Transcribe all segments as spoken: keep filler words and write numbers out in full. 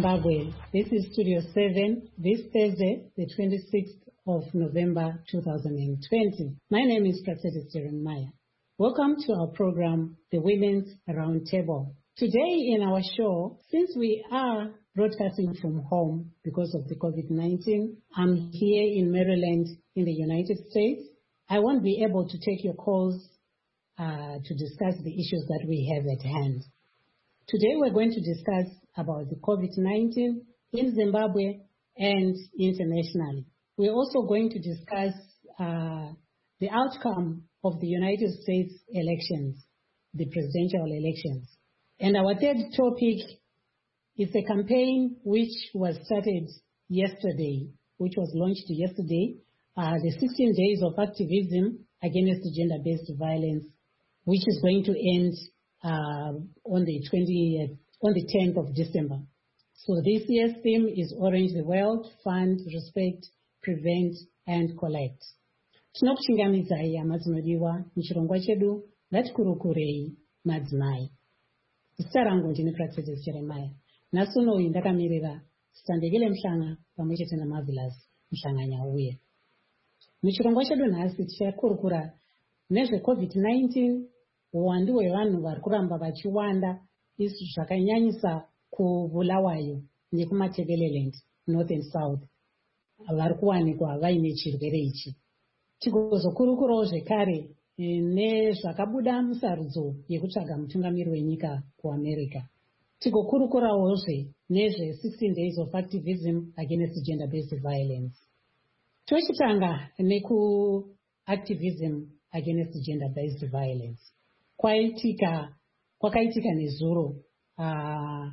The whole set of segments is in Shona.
Zimbabwe. This is Studio seven, this Thursday, the twenty-sixth of November two thousand twenty. My name is Praxedis Jeremiah. Welcome to our program, The Women's Roundtable. Today in our show, since we are broadcasting from home because of the COVID nineteen, I'm here in Maryland in the United States. I won't be able to take your calls uh, to discuss the issues that we have at hand. Today we're going to discuss about the COVID nineteen in Zimbabwe and internationally. We're also going to discuss uh, the outcome of the United States elections, the presidential elections. And our third topic is a campaign which was started yesterday, which was launched yesterday, uh, the sixteen days of activism against gender-based violence, which is going to end uh, on the twentieth, on the tenth of December. So this year's theme is Orange the World, Fund, Respect, Prevent, and Collect. Tinokuchingamidzai amadzimadiwa muchirongwa chedu ngatikurukurei madzimai. Zita rangu ndini Praxedis Jeremiah. Nasuno uyu ndakamirira Sitandekele Mhlanga pamwe chete naMarvelous Mhlanganya uye. Muchirongwa chedu nhasi tichakurukura nezve COVID nineteen, uwandu hwevanhu vari kuramba vachiwanda, izvi zvakanyanyisa kubulawayo nekumaTebeleland, North and South, vari kuwanikwa vaine chirwere ichi. Tigozokurukurawo zvekare nezvakabuda musarudzo yekutsvaga mutungamiri wenyika kuAmerica. Tigokurukurawo nezve sixteen days of activism against gender-based violence. Tochitanga neku activism against gender-based violence. Kwaitika kwakaitika nezuro uh,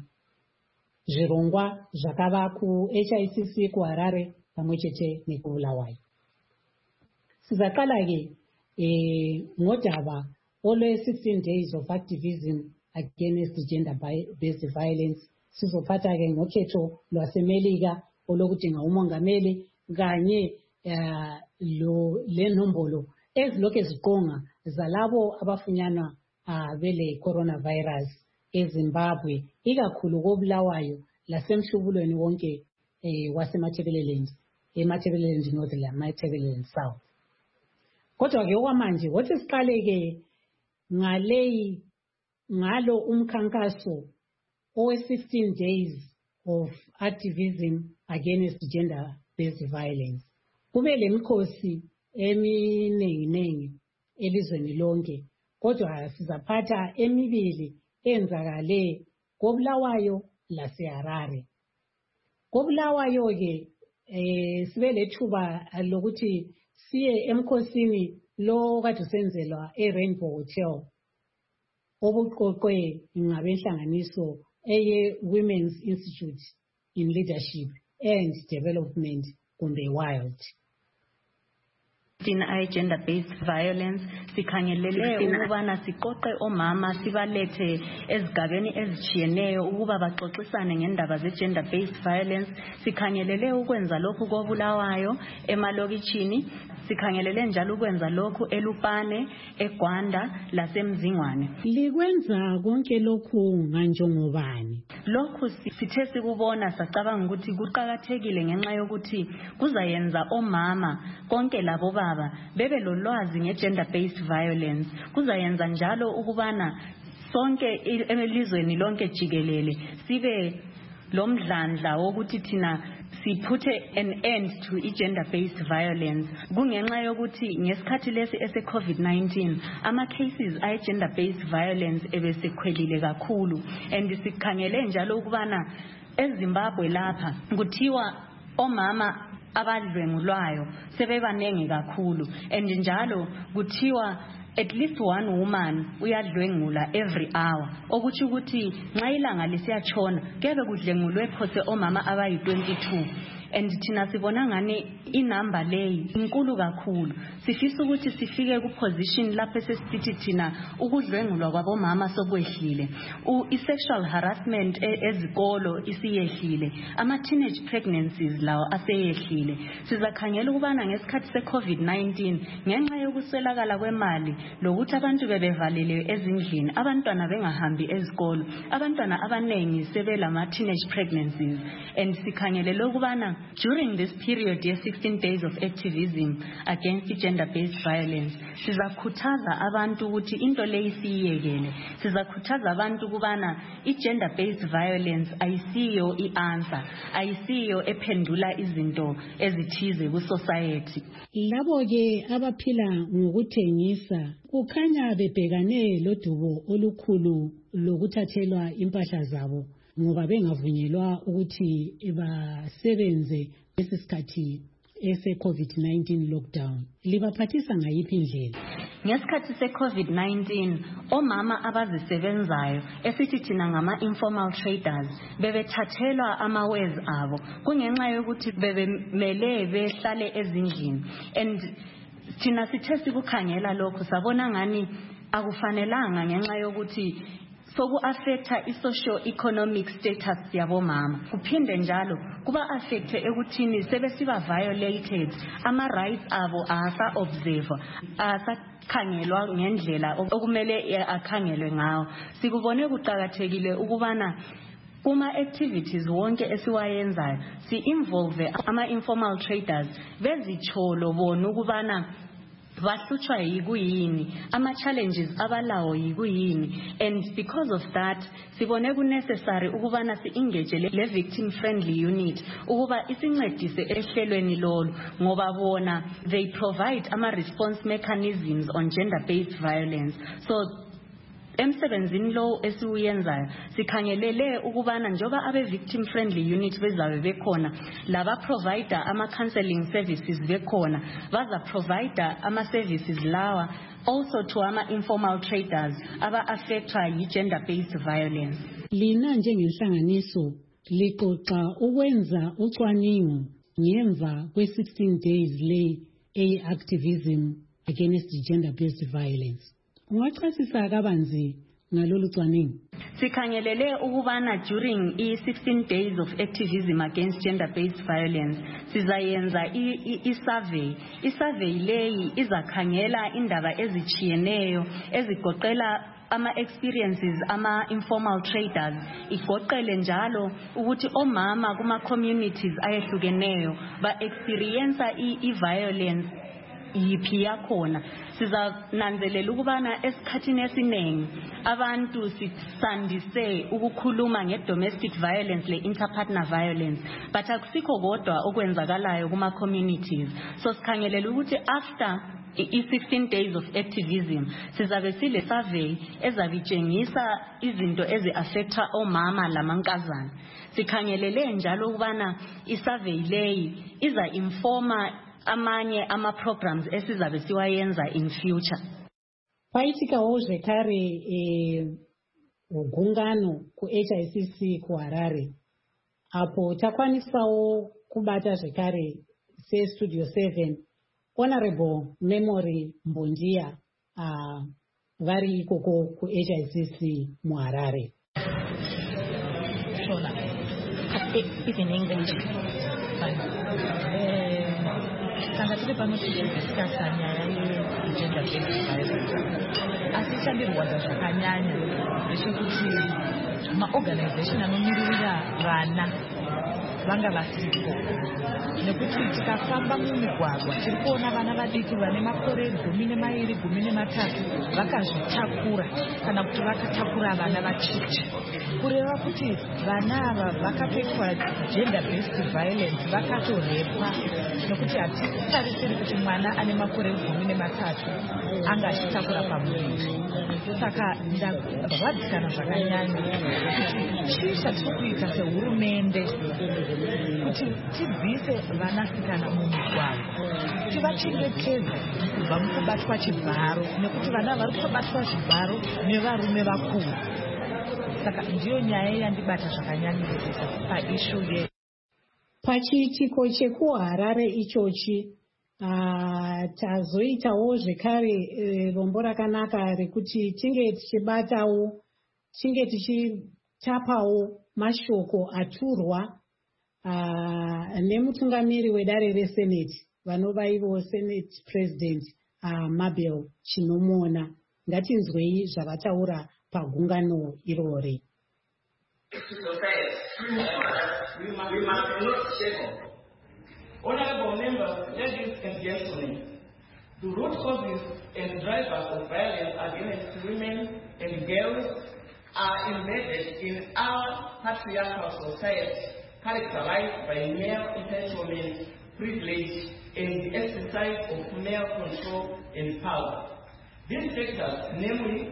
zvirongwa zvakava kuH I C C kuHarare pamwe chete nekubulawayo. Sizaqala-ke eh, ngodaba olwe sixteen days of activism against gender-based violence. Sizophatha-ke ngokhetho lwaseMelika olokudinga umongameli kanye uh, lo lenombolo ezilokhu ziqonga zalabo abafunyanwa uh, bele coronavirus eZimbabwe, ikakhulu kobulawayo lasemhlubulweni wonke eh, wasemaTebeleland, emaTebeleland North lamaTebeleland South. Kodwa-ke okwamanje wothi siqale-ke ngaleyi ngalo umkhankaso owe sixteen days of activism against gender-based violence. Kube lemikhosi eminenginengi elizweni lonke, kodwa sizaphatha emibili enzakale kobulawayo laseHarare. Kobulawayo-ke eh, sibe lethuba lokuthi siye emkhosini lo kade usenzelwa eRainbow Hotel obuqoqwe ngabenhlanganiso eye Women's Institute in Leadership and Development kumbe WILD. In gender-based violence, sikhangelele ukubana siqoqe omama sibalethe ezigabeni ezitshiyeneyo ukuba baxoxisane ngendaba ze-gender-based violence. Sikhangelele ukwenza lokhu kobulawayo emalokitshini, sikhangelele njalo ukwenza lokhu eLupane, eGwanda laseMzingwane. Likwenza konke lokhu nganjengobani? Lokhu sithe sikubona sacabanga ukuthi kuqakathekile ngenxa yokuthi kuzayenza omama konke labo baba bebe lolwazi nge-gender-based violence. Kuzayenza njalo ukubana sonke elizweni lonke jikelele sibe lomdlandla wokuthi thina siputhe an end to i-gender-based violence. Kungenxa yokuthi ngesikhathi lesi ese-COVID nineteen ama-cases ayi-gender-based violence ebesekhwelile kakhulu, and sikhangele njalo ukubana eZimbabwe lapha kuthiwa omama abadlwengulwayo sebebanengi kakhulu, and njalo kuthiwa at least one woman uyadlwengula every hour, okuthi ukuthi nxa ilanga lisiyatshona kebe kudlengulwe phose omama abayi twenty-two. and thina sibona ngani inamba leyi inkulu kakhulu. Sifisa ukuthi sifike ku position lapho sesithi thina ukudlwengulwa kwabomama sokwehlile, i-sexual harassment ezikolo isiyehlile, ama-teenage pregnancies lawo aseyehlile. Sizakhangela ukubana ngesikhathi se-COVID nineteen ngenxa yokuswelakala kwemali lokuthi abantu bebevalele ezindlini, abantwana bengahambi ezikolo, abantwana abanengi sebelama-teenage pregnancies, and sikhangelele ukubana during this period ye sixteen days of activism against gender-based violence sizakhuthaza abantu ukuthi into leyi siyiyekele. Sizakhuthaza abantu ukubana i-gender-based violence ayisiyo i-answer, ayisiyo ephendula izinto ezithize ku-society. Labo ke abaphila ngokuthengisa kukhanya bebhekane lodubo olukhulu lokuthathelwa impahla zabo ngoba bengavunyelwa ukuthi basebenze ngesikhathi ese-COVID nineteen lockdown. Libaphathisa ngayiphi indlela? Ngesikhathi se-COVID nineteen, omama abazisebenzayo esithi thina ngama-informal traders bebethathelwa amawezi abo kungenxa yokuthi bebemele behlale ezindlini, and thina sithe sikukhangela lokho sabona ngani akufanelanga ngenxa yokuthi soku-affecta i-socio-economic status yabomama. Kuphinde njalo kuba-affecte ekuthini sebesiba violated, ama-rights abo asa-observe, asakhangelwa ngendlela okumele akhangelwe ngawo. Sikubone kuqakathekile ukubana kuma-activities wonke esiwayenzayo si-involve ama-informal traders bezitsholo bona ukubana bahlutshwa yikuyini, ama-challenges abalawo yikuyini, and because of that sibone ku-necessary ukubana si-engage le-victim-friendly unit ukuba isincedise ehlelweni lolu ngoba bona they provide ama-response mechanisms on gender-based violence. So emsebenzini lo esiuyenzayo sikhangelele ukubana njoba abe-victim friendly unit bezabe bekhona, laba provider ama-counseling services bekhona, baza provider ama-services lawa also to ama-informal traders aba-affectwa yi-gender-based violence. Lina njengenhlanganiso lixoxa ukwenza ucwaningo ngemva kwe-sixteen days le a-activism against gender-based violence. Ungachasisa kabanzi ngalolu cwaningo? Sikhangelele ukubana during i-sixteen days of activism against gender-based violence sizayenza i-survey. I-survey leyi izakhangela indaba ezichiyeneyo ezigoqela ama-experiences ama-informal traders, igoqele njalo ukuthi omama kuma-communities ayehlukeneyo ba-experience i-violence yiphi yakhona. Sizananzelela ukubana esikhathini esiningi abantu sisandise ukukhuluma nge-domestic violence le-interpartner violence, but akusikho kodwa okwenzakalayo kuma-communities. So sikhangelela ukuthi after i-sixteen days of activism sizabe sile survey ezabitshengisa izinto ezi-affecta omama lamankazana. Sikhangelele njalo ukubana i-survey leyi iza-informa amanye ama-programs esizabe siwayenza in future. Paitika zvekare eh, gungano ku-H I C C kuHarare apo takwanisawo kubata zvekare se-Studio seven Honorable Memory Mbonjia uh, vari ikoko ku-H I C C muHarare. Sure. If in English, fine. Sanga tiri pano tichidiscussa nyaya ye-gender-based violence. Asichandirwadza zvakanyanya ndechekuti maorganization anomiririra vana vanga vasipo, nekuti tikafamba mumigwagwa tiri kuona vana vadiki vane makore gumi nemairi gumi nematatu vakazvitakura kana kuti vakatakura vana vacheche, kureva kuti vana ava vakapekwa gender-based violence, vakatorepwa, nekuti hatitarisiri kuti mwana ane makore gumi nematatu anga achitakura pamuviri. Saka ndarwadzikana zvakanyanya kuti chii chatiri kuita sehurumende kuti tibvise vanasikana mumigwagwa, tivachengetedze kubva mukubatwa chivharo, nekuti vana vari kutobatwa zvivharo nevarume vakuru. Saka ndiyo nyaya yandibata zvakanyanyisa paishu ye. Pachiitiko chekuharare ichochi uh, tazoitawo zvekare rombo rakanaka rekuti tinge tichibatawo tinge tichitapawo mashoko aturwa uh, nemutungamiri wedare reseneti vanova ivo senate president uh, Mabel Chinomona. Ngatinzwei zvavataura pagungano irori. We must, we must not shake off. Honorable members, ladies and gentlemen, the root causes and drivers of violence against women and girls are embedded in our patriarchal society, characterized by male entitlement, privilege, and the exercise of male control and power. These factors, namely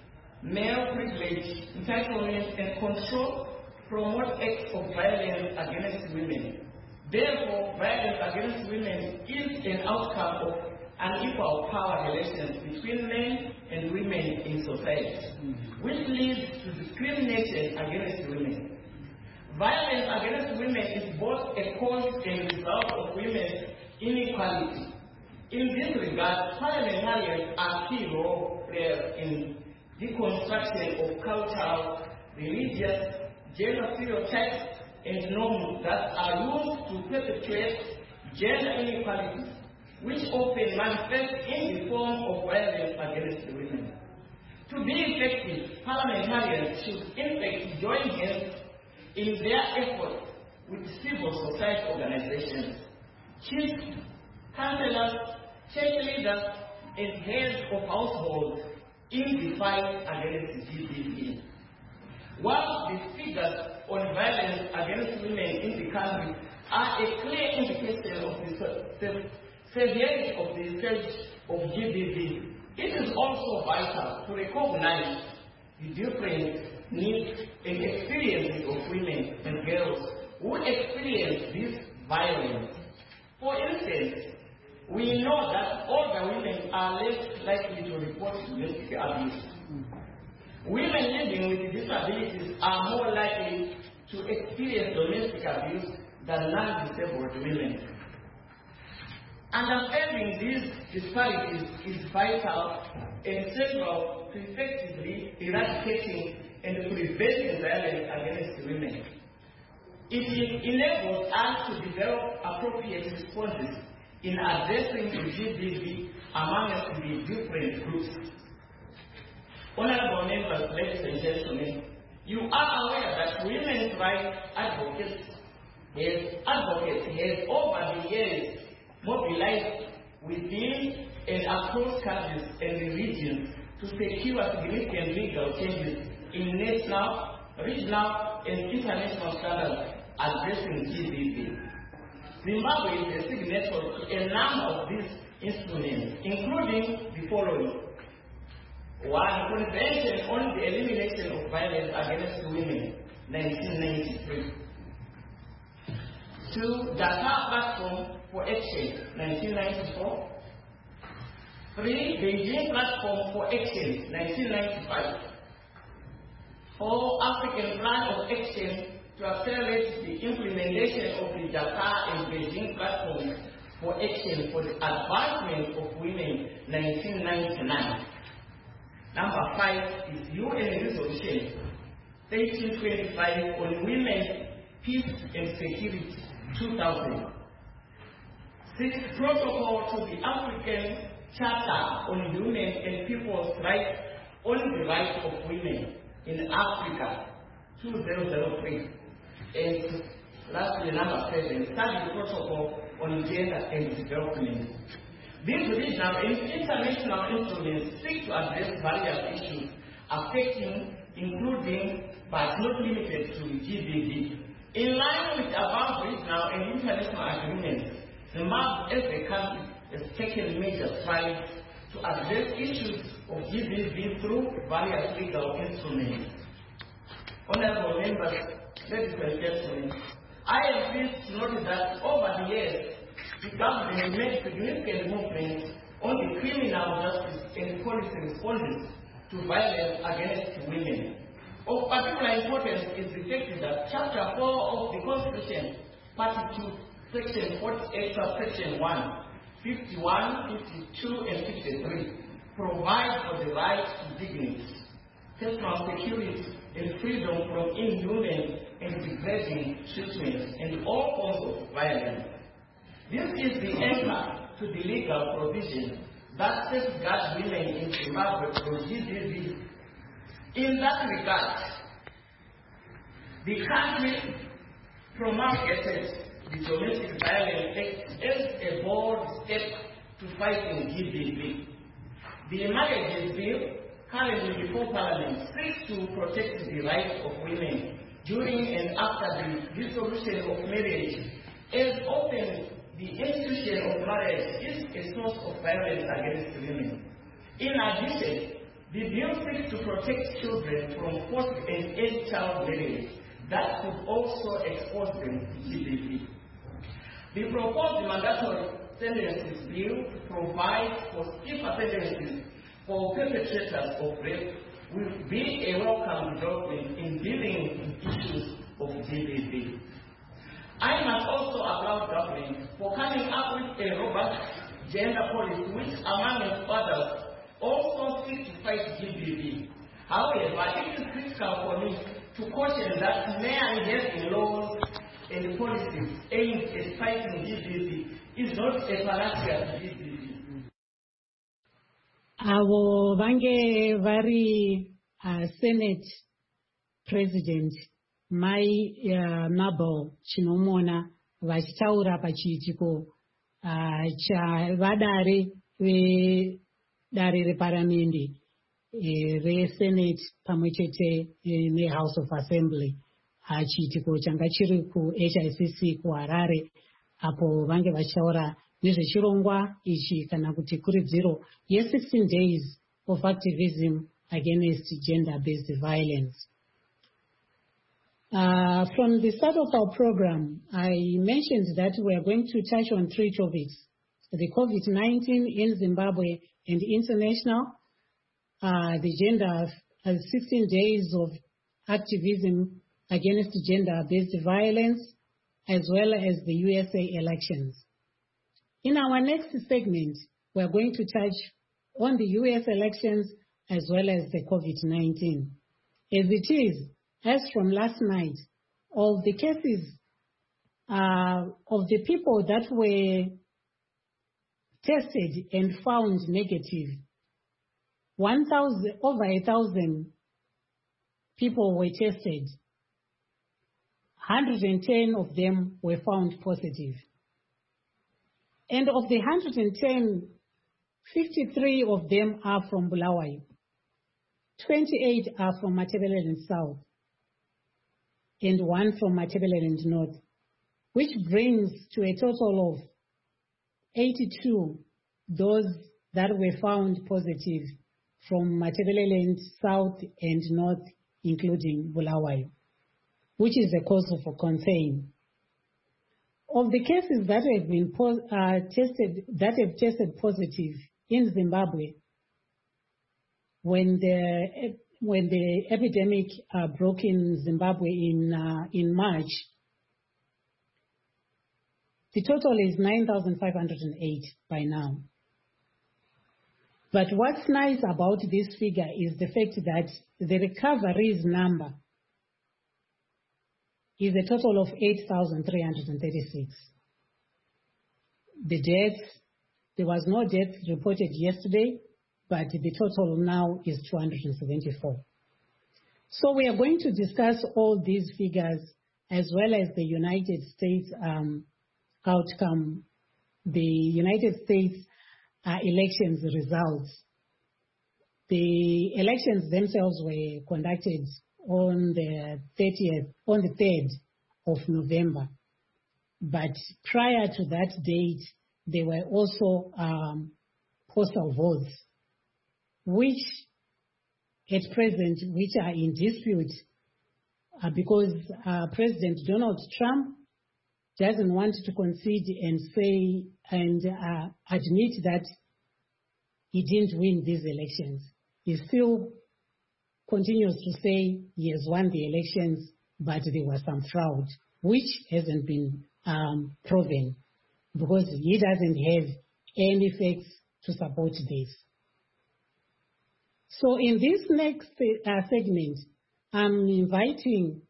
male privilege, entitlement, and control, promote acts of violence against women. Therefore, violence against women is an outcome of unequal power relations between men and women in society, mm-hmm. which leads to discrimination against women. Violence against women is both a cause and result of women's inequality. In this regard, parliamentarians are key role players in deconstruction of cultural, religious, gender stereotypes and norms that are used to perpetuate gender inequalities, which often manifest in the form of violence against women. To be effective, parliamentarians should in fact join hands in their efforts with civil society organizations, chiefs, councillors, church leaders, and heads of households in the fight against G B V. While the figures on violence against women in the country are a clear indication of the severity of the scourge of G B V, it is also vital to recognize the different needs and experiences of women and girls who experience this violence. For instance, we know that older women are less likely to report domestic abuse. Women living with disabilities are more likely to experience domestic abuse than non-disabled women. Understanding these disparities is vital and central to effectively eradicating and preventing violence against women. It enables us to develop appropriate responses in addressing the G B V among the different groups. Honorable members, ladies and gentlemen, you are aware that women's rights advocates have, advocates have over the years mobilized within and across countries and regions to secure significant legal changes in national, regional, and international standards addressing G B V. Zimbabwe is a signatory to a number of these instruments, including the following. One, Convention on the Elimination of Violence Against Women, nineteen ninety-three. Two, Dakar Platform for Action, nineteen ninety-four. Three, Beijing Platform for Action, nineteen ninety-five. Four, African Plan of Action to accelerate the implementation of the Dakar and Beijing Platforms for Action for the Advancement of Women, nineteen ninety-nine. Number five is U N Resolution thirteen twenty-five on Women, Peace and Security, two thousand. Six, Protocol to the African Charter on Human and People's Rights on the Rights of Women in Africa, two thousand three. And lastly, number seven, Study Protocol on Gender and Development. These regional and international instruments seek to address various issues affecting, including, but not limited to, G B V. In line with above regional and international agreements, Zimbabwe as a country has taken major strides to address issues of G B V through various legal instruments. Honorable members, ladies and gentlemen, I am pleased to note that over the years, the government has made significant movements on the criminal justice and policy responses to violence against women. Of particular importance is the fact that Chapter four of the Constitution Part two, Section forty-eight, Section one, fifty-one, fifty-two, and fifty-three provide for the right to dignity, personal security, and freedom from inhuman and degrading treatment and all forms of violence. This is the anchor to the legal provision that safeguards women in Zimbabwe from G B V. In that regard, the country promulgated the Domestic Violence Act as a bold step to fighting G B V. The Marriages Bill, currently before Parliament, seeks to protect the rights of women during and after the dissolution of marriage, as often the institution of marriage is a source of violence against women. In addition, the bill seeks to protect children from forced and early child marriage that could also expose them to G B V. The proposed mandatory sentences bill provides for stiffer sentences for perpetrators of rape will be a welcome development in dealing with issues of G B V. I must also applaud government for coming up with a robust gender policy which, among its others, also seeks to fight G B V. However, it is critical for me to caution that mere engaging laws and policies aimed at fighting G B V is not a panacea to G B V. Avo vange vari uh, Senate President Mai uh, Mabel Chinomona vachitaura pachiitiko uh, chavadare vedare reparamende reSenate pamwechete neHouse of Assembly uh, chiitiko changa chiri ku H I C C kuHarare apo vange vachitaura nezvechirongwa ichi kana kuti kuridziro ye sixteen days of activism against gender-based violence. Uh, from the start of our program, I mentioned that we are going to touch on three topics: the COVID nineteen in Zimbabwe and international, uh, the gender, uh, sixteen days of activism against gender-based violence, as well as the U S A elections. In our next segment, we are going to touch on the U S elections as well as the COVID nineteen. As it is, as from last night, of the cases uh, of the people that were tested and found negative, one thousand, over a thousand people were tested. one hundred ten of them were found positive. And of the one hundred ten, fifty-three of them are from Bulawayo. twenty-eight are from Matabeleland South and one from Matabeleland North, which brings to a total of eighty-two those that were found positive from Matabeleland South and North, including Bulawayo, which is a cause for concern. Of the cases that have been uh, tested, that have tested positive in Zimbabwe, when the when the epidemic uh, broke in Zimbabwe in uh, in March, the total is nine thousand five hundred eight by now. But what's nice about this figure is the fact that the recoveries number is a total of eight thousand three hundred thirty-six. The deaths, there was no death reported yesterday, but the total now is two hundred seventy-four. So we are going to discuss all these figures as well as the United States um, outcome, the United States uh, elections results. The elections themselves were conducted on the thirtieth, on the third of November. But prior to that date, there were also um, postal votes, which at present, which are in dispute uh, because uh, President Donald Trump doesn't want to concede and say and uh, admit that he didn't win these elections. He still continues to say he has won the elections, but there was some fraud, which hasn't been um, proven, because he doesn't have any facts to support this. So in this next uh, segment, I'm inviting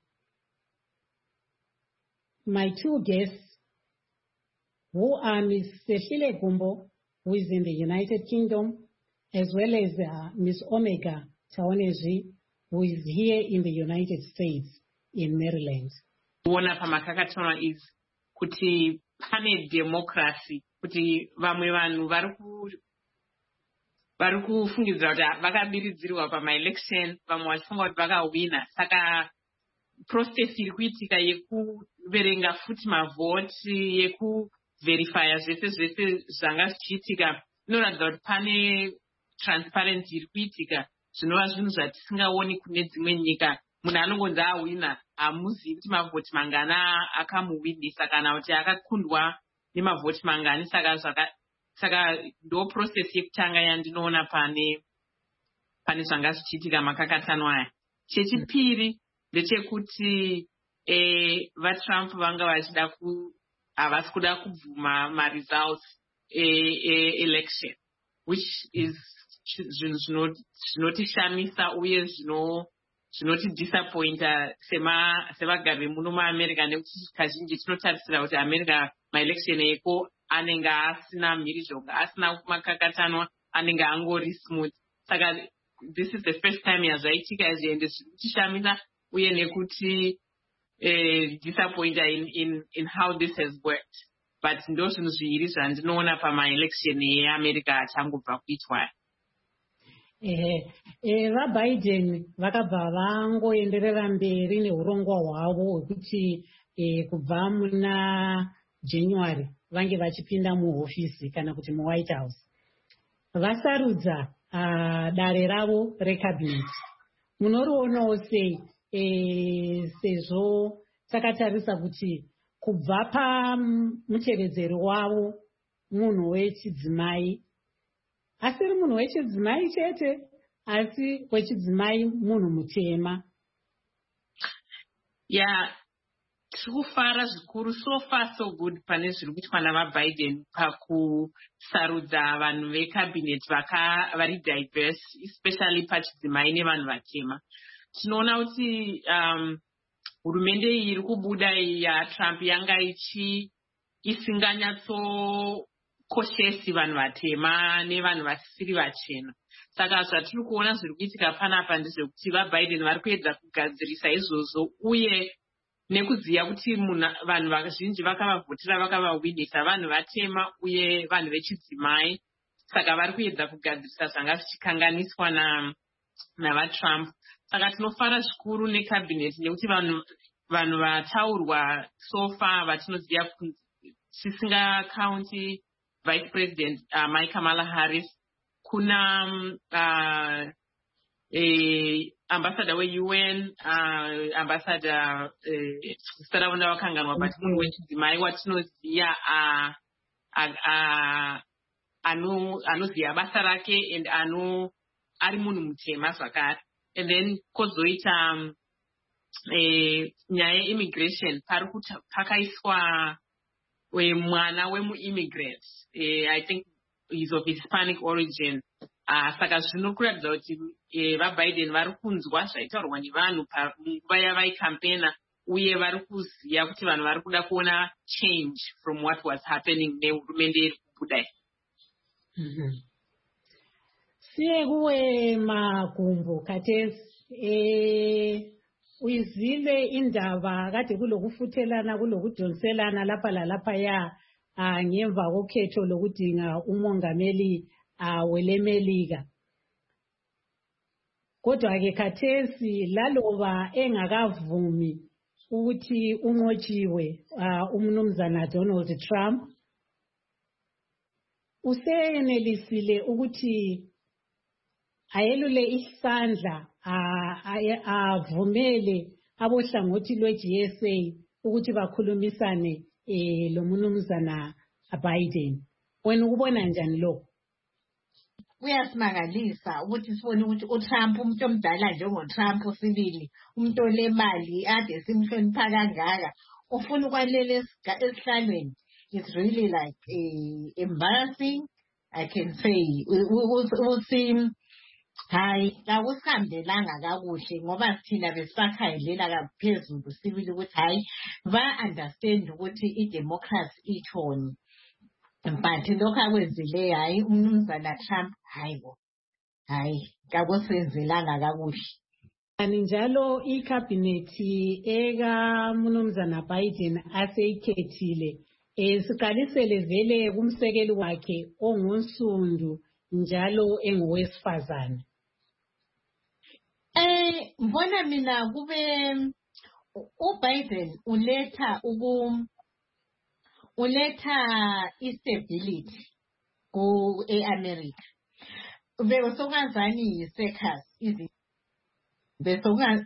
my two guests, who are Miz Sehlile Gumbo, who is in the United Kingdom, as well as uh, Miz Omega Taoneji, who is here in the United States, in Maryland. Kuona pamakakatonwa is kuti pane democracy, kuti vamwe vanhu vari kufungidzira kuti vakabiridzirwa pama-election, vamwe vachifunga kuti vakawina. Saka process iri kuitika yekuverenga futi mavhoti, yekuverifya zvese zvese zvanga zvichiitika, inoratidza kuti pane transparency iri kuitika, zvinova zvinhu zvatisingaoni kune dzimwe nyika. Munhu anongonzi awina, hamuzivi kuti mavhoti mangana akamuwinisa kana kuti akakundwa nemavhoti mangani. Saka zvaka saka ndo process yekutanga yandinoona pane pane zvanga zvichiitika makakatanwa aya. Chechipiri ndechekuti eh, vaTrump vanga vachida ku havasi kuda kubvuma ma-results e-election, which is zvinhu zvinotishamisa uye zvino zvinotidisappointa sevagari muno muAmerica, nekuti kazhinji tinotarisira kuti America ma-election eko anenge asina mhirizhonga, asina makakatanwa, anenge angori smooth. Saka this is the first time yazvaitika izvi, ende zvinotishamisa uye nekuti eh, disappointa in, in, in how this has worked. But ndo zvinhu zviviri zvandinoona pama-election eAmerica achangobva kuitwa. Eh, eh, vaBiden vakabva vangoenderera mberi neurongwa hwavo hwekuti eh, kubva muna January vange vachipinda muhofisi kana kuti muWhite House. Vasarudza uh, dare ravo recabinet. Munorionawo sei eh, sezvo takatarisa kuti kubva pamutevedzeri wavo munhu wechidzimai, asiri munhu wechidzimai chete, asi wechidzimai munhu mutema. Yeah, tikufara zvikuru, so far so good pane zviri kuitwa navaBiden pakusarudza vanhu vecabinet vari diverse, especially pachidzimai nevanhu vatema. Tinoona kuti um, hurumende iyi iri kubuda yaTrump yanga ichi isinganyatso koshesi vanhu vatema nevanhu vasiri vachena. Saka zvatiri kuona zviri kuitika panapa ndezvekuti vaBiden vari kuedza kugadzirisa izvozvo, uye nekuziva kuti vanhu vazhinji vakavavhotera vakavawinisa vanhu vatema uye vanhu vechidzimai. Saka vari kuedza kugadzirisa zvanga zvichikanganiswa navaTrump. Saka tinofara zvikuru necabinet nekuti vanhu vanhu vataurwa so far vatinoziva tisingakaunti Vice President uh, Mike Kamala Harris, kuna uh, eh, ambassador we-U N, uh, ambassador eh, Saraunda wakanganwa, but munhu wechidzimai watinoziva uh, uh, uh, anoziva basa rake and ano ari munhu mutema zvakare. And then kozoita um, eh, nyaya immigration pari pakaiswa mwana wemu-immigrant, eh, I think he's of Hispanic origin. Uh, saka zvinokuratidza kuti eh, vaBiden vari kunzwa zvaitaurwa nevanhu panguva yavaikampena, uye vari kuziva kuti vanhu vari kuda kuona change from what was happening nehurumende iri kubuda. Siye kuwe Magumbo Katesi, eh, uyizive indaba kade kulokufuthelana kulokudonselana lapha lalapha ya uh, ngemva kokhetho lokudinga umongameli uh, welemelika. Kodwa ke khathesi laloba engakavumi ukuthi unqotshiwe uh, umnumzana Donald Trump, usenelisile ukuthi ayelule isandla avumele abohlangothi lwe-G S A ukuthi bakhulumisane eh, lo mnumzana Biden. Wena ukubona njani lo? Kuyasimangalisa ukuthi sibone ukuthi uTrump umuntu omdala njengoTrump sibili, umuntu olemali ade simhlonipha kangaka, ufuna ukwalele esiga- esihlalweni. It's really like eh, embarrassing, I can say. Uthi hayi akusihambelanga kakuhle ngoba thina besakhayilela kaphezulu sibili ukuthi hayi ba-understand ukuthi i-democracy ithoni. But lokho akwenzile hayi umnumzana Trump hayi bo hayi kakusenzelanga kakuhle. Kanti njalo ikhabhinethi ekaMnumzana Biden aseyikhethile esiqalisele vele kumsekeli wakhe ongunsundu njalo engowesifazane. Eh mbona mina kube uBiden uletha uku uletha istability ku eAmerica. Besokazani yi-circus izi besoka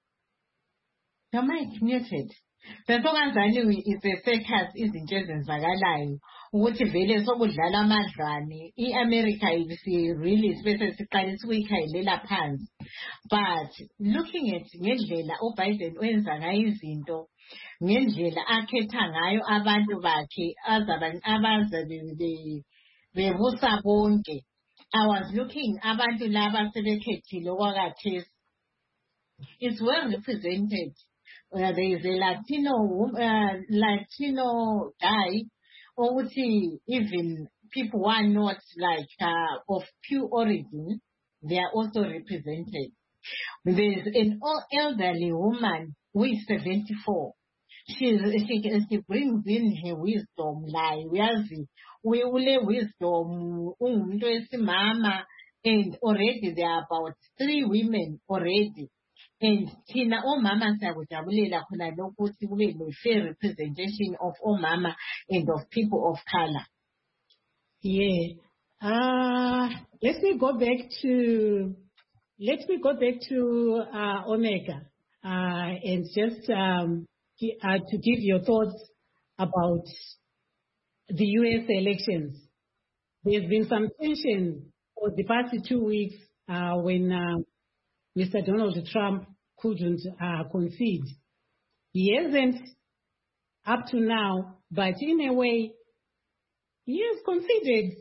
Am I muted? Besokazani is a circus izinto ezenzakalayo ukuthi vele sokudlala amadlwane iAmerica ibisi really bese siqalisa ukuyikhayilela phansi. But looking at ngendlela uBiden wenza ngayo izinto ngendlela akhetha ngayo abantu bakhe azabantu abazabe bebusa bonke. I was looking abantu laba sebekhethile okwakathesi. It's well represented. Uh, there is a Latino uh, Latino guy, or even people who are not like uh, of pure origin, they are also represented. There is an elderly woman who is seventy-four. She, she, she brings in her wisdom, like uyazi, we ule wisdom, umuntu wesimama, and already there are about three women already. And thina omama siyakujabulela khona lokho ukuthi kube no fair representation of omama and of people of color. Yeah. Uh, let me go back to let me go back to uh, Omega uh, and just um, gi- uh, to give your thoughts about the U S elections. There's been some tension for the past two weeks uh, when uh, Mister Donald Trump couldn't uh, concede. He hasn't up to now, but in a way, he has conceded,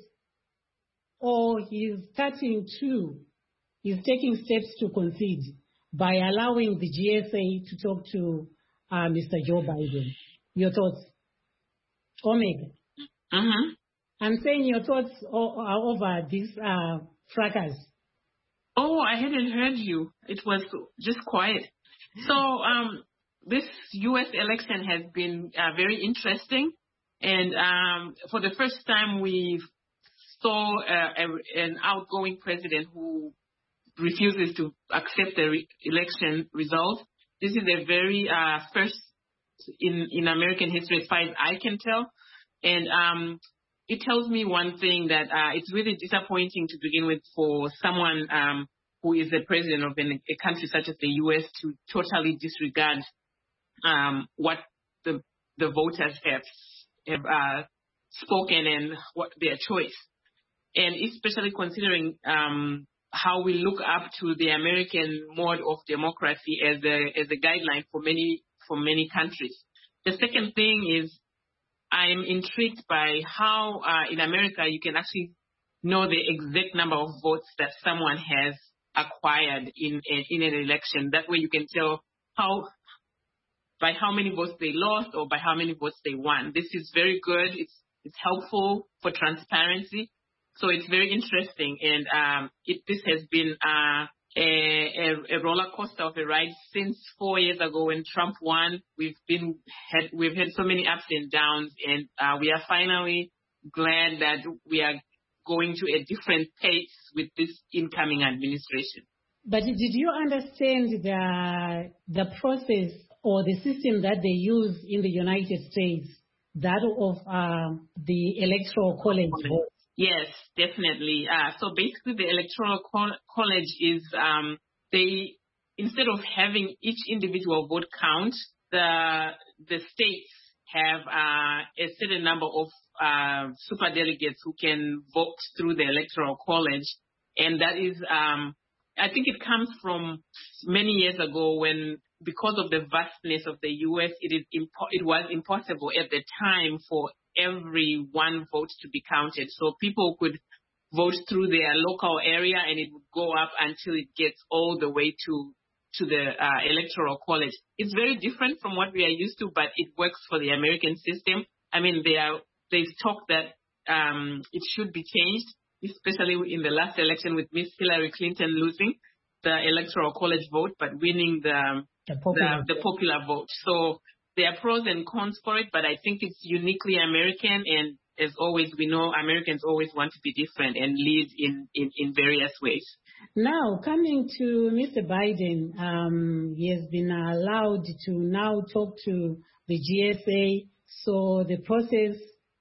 or he's starting to, he's taking steps to concede by allowing the G S A to talk to uh, Mister Joe Biden. Your thoughts? Omega. Uh-huh. I'm saying your thoughts o- are over this uh, fracas. Oh, I hadn't heard you. It was just quiet. So um, this U S election has been uh, very interesting. And um, for the first time, we saw uh, a, an outgoing president who refuses to accept the re- election results. This is a very uh, first in, in American history as far as I can tell. And um, it tells me one thing, that uh, it's really disappointing to begin with for someone um, who is the president of an, a country such as the U S to totally disregard um, what the the voters have have uh, spoken and what their choice, and especially considering um, how we look up to the American mode of democracy as a as a guideline for many for many countries. The second thing is, I'm intrigued by how uh, in America you can actually know the exact number of votes that someone has acquired in a, in an election. That way you can tell how by how many votes they lost or by how many votes they won. This is very good. It's it's helpful for transparency. So it's very interesting, and um, it, this has been uh, a, a, a roller coaster of a ride since four years ago when Trump won. We've been had we've had so many ups and downs, and uh, we are finally glad that we are going to a different pace with this incoming administration. But did you understand the the process or the system that they use in the United States, that of uh, the electoral college vote? Yes, definitely. Uh, so basically, the electoral co- college is um, they instead of having each individual vote count, the the states have uh, a certain number of uh, superdelegates who can vote through the electoral college, and that is, um, I think, it comes from many years ago when because of the vastness of the U S, it is impo- it was impossible at the time for every one vote to be counted. So people could vote through their local area, and it would go up until it gets all the way to to the uh, electoral college. It's very different from what we are used to, but it works for the American system. I mean, there are, there's talk that um, it should be changed, especially in the last election with Miss Hillary Clinton losing the electoral college vote, but winning the the popular, the, the popular vote. So there are pros and cons for it, but I think it's uniquely American, and as always, we know Americans always want to be different and lead in, in, in various ways. Now, coming to Mister Biden, um, he has been allowed to now talk to the G S A. So the process,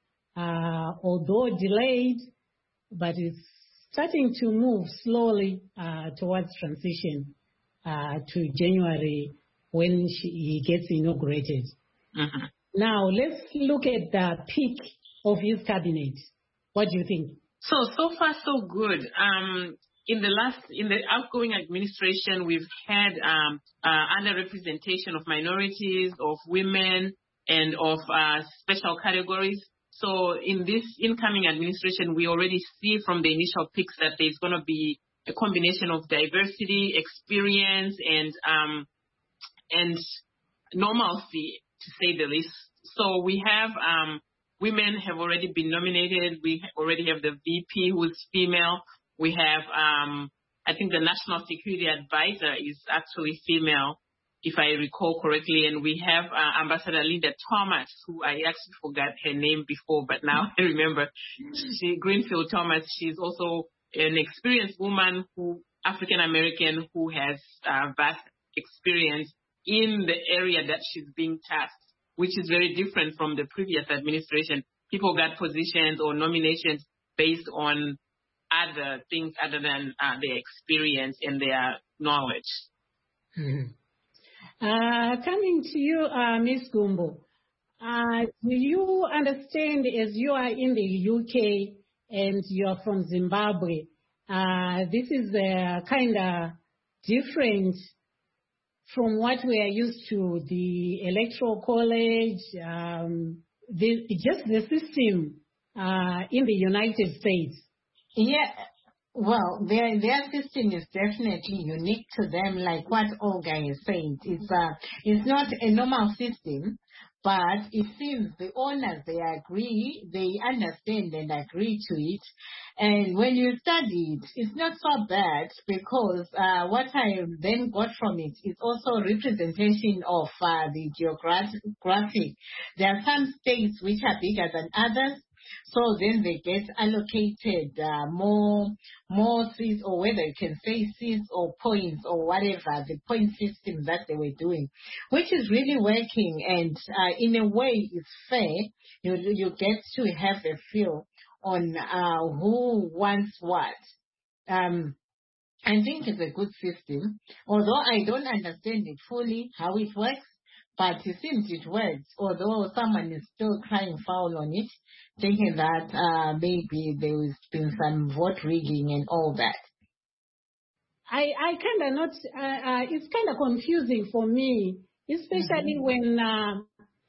uh, although delayed, but it's starting to move slowly uh, towards transition uh, to January when she, he gets inaugurated. Mm-hmm. Now, let's look at the peak of his cabinet. What do you think? So, so far, so good. Um, in the last, in the outgoing administration, we've had um, uh, underrepresentation of minorities, of women, and of uh, special categories. So in this incoming administration, we already see from the initial picks that there's going to be a combination of diversity, experience, and um, and normalcy, to say the least. So we have um, women have already been nominated. We already have the V P who is female. We have, um, I think the National Security Advisor is actually female, if I recall correctly. And we have uh, Ambassador Linda Thomas, who I actually forgot her name before, but now I remember. She, Greenfield Thomas, she's also an experienced woman, who African-American, who has uh, vast experience in the area that she's being tasked, which is very different from the previous administration. People got positions or nominations based on other things other than uh, their experience and their knowledge. Mm-hmm. Uh, coming to you, uh, Miz Gumbo, uh, do you understand, as you are in the U K and you are from Zimbabwe, uh, this is uh, kind of different from what we are used to, the electoral college, um, the, just the system uh, in the United States? Yeah, well, their their system is definitely unique to them, like what Olga is saying. It's uh, it's not a normal system, but it seems the owners, they agree, they understand and agree to it. And when you study it, it's not so bad, because uh, what I then got from it is also representation of uh, the geographic. There are some states which are bigger than others. So then they get allocated uh, more more seats, or whether you can say seats or points or whatever, the point system that they were doing, which is really working, and uh, in a way it's fair. You, you get to have a feel on uh, who wants what. Um, I think it's a good system, although I don't understand it fully, how it works. But it seems it works, although someone is still crying foul on it, thinking that uh, maybe there's been some vote rigging and all that. I, I kind of not, uh, uh, it's kind of confusing for me, especially mm-hmm. when uh,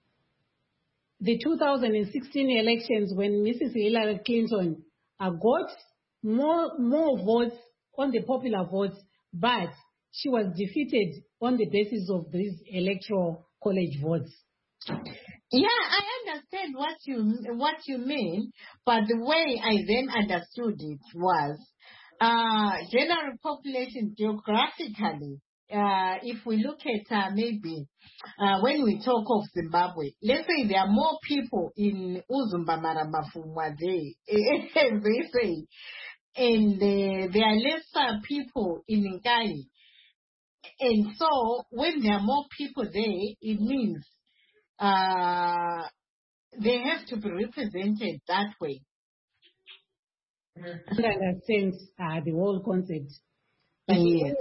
the two thousand sixteen elections, when Missus Hillary Clinton uh, got more, more votes on the popular votes, but she was defeated on the basis of these electoral college votes. Yeah, I understand what you what you mean, but the way I then understood it was uh, general population geographically. Uh, if we look at uh, maybe uh, when we talk of Zimbabwe, let's say there are more people in Uzumba Mafumwa, they, they say, and uh, there are lesser people in Nkai. And so when there are more people there, it means uh, they have to be represented that way. I understand uh, the whole concept. But yes.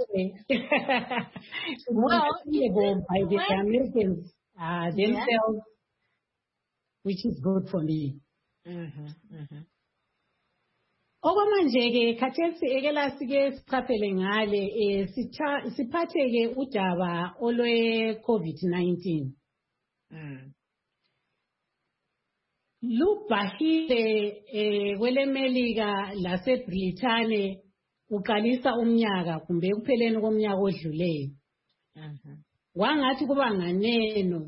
Well, by the Americans uh, themselves, yeah. Which is good for me. Mm-hmm, mm-hmm. Okwamanje-ke khathesi ekelasike sichaphele ngale eh, sitha- siphathe-ke udaba olwe-COVID nineteen. Mm. Lubhahile eh, kwelemelika laseBrithane uqalisa umnyaka kumbe ekupheleni komnyaka odluleyo. Mhm. Wangathi kuba nganeno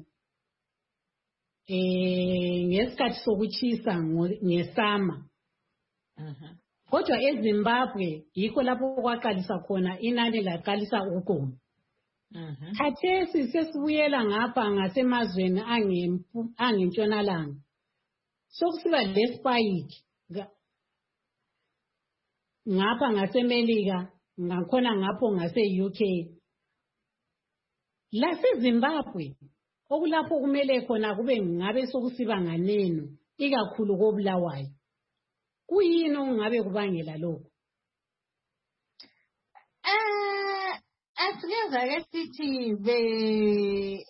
eh ngesikhathi sokuchisa ngo- ngesama. Mhm. Kodwa eZimbabwe yikho lapho kwaqalisa khona inani laqalisa ukuma. Mhm. Khathesi sesibuyela ngapha ngasemazweni angempu- angentshonalanga. Sokusiba lespike nga- ngapha ngaseMelika ngakhona ngapho ngase-U K. LaseZimbabwe okulapho kumele khona kube ngabe sokusiba nganeno ikakhulu koBulawayo. Kuyini okungabe kubangela lokho? Eh, asikeza ke sithi be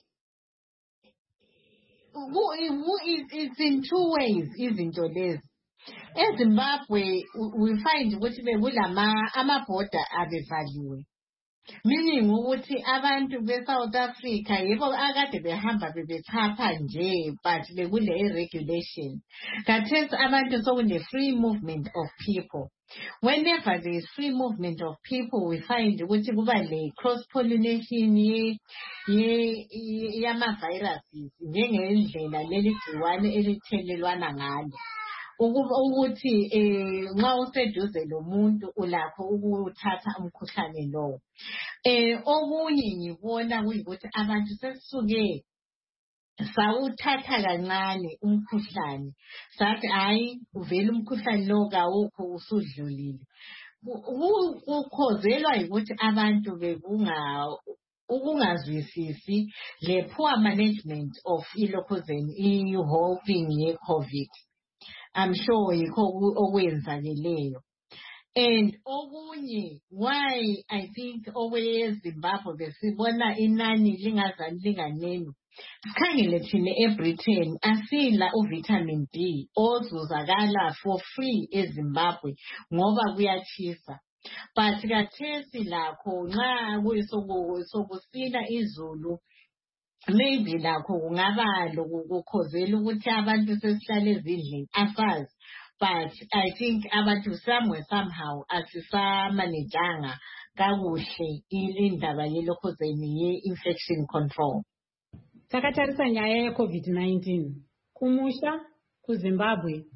Who- who is- it's in two ways izinto lezi. eZimbabwe we- we find ukuthi bekulama amabhoda abevaliwe, meaning ukuthi abantu beSouth Africa yebo akade behamba bebechapha nje but bekule regulation. Khathesi abantu sokune free movement of people. Whenever there is free movement of people, we find ukuthi kuba le cross pollination ye ye ye- yama-viruses njengendlela leli gciwane elithelelwana ngalo. Ukuba ukuthi eh nxa useduze lomuntu ulakho ukuthatha umkhuhlane lowo. Eh okunye ngibona kuyikuthi abantu sesisuke sawuthatha kancane umkhuhlane. Sathi hayi uvela umkhuhlane lo kawukho usudlulile. Ku- Kukhozelwa ukuthi abantu bekunga ukungazwisisi le poor management of ilokhuzeni i-whole thing ye-COVID. I'm sure yikho oku- okwenzakeleyo. And okunye why I think okweZimbabwe besibona inani lingazani linganeni. Sikhangele thina eBritain asila uvitamin D ozuzakala for free eZimbabwe ngoba kuyachisa. But khathesi lakho nxa kuyisoku- sokusina izulu maybe lakho kungaba lokukhozela ukuthi abantu sesihlale ezindlini asazi. But I think abantu somewhere somehow asisamanejanga kakuhle indaba yelokhuzeni ye-infection control. Takatarisa nyaya ye-COVID nineteen. Kumusha kuZimbabwe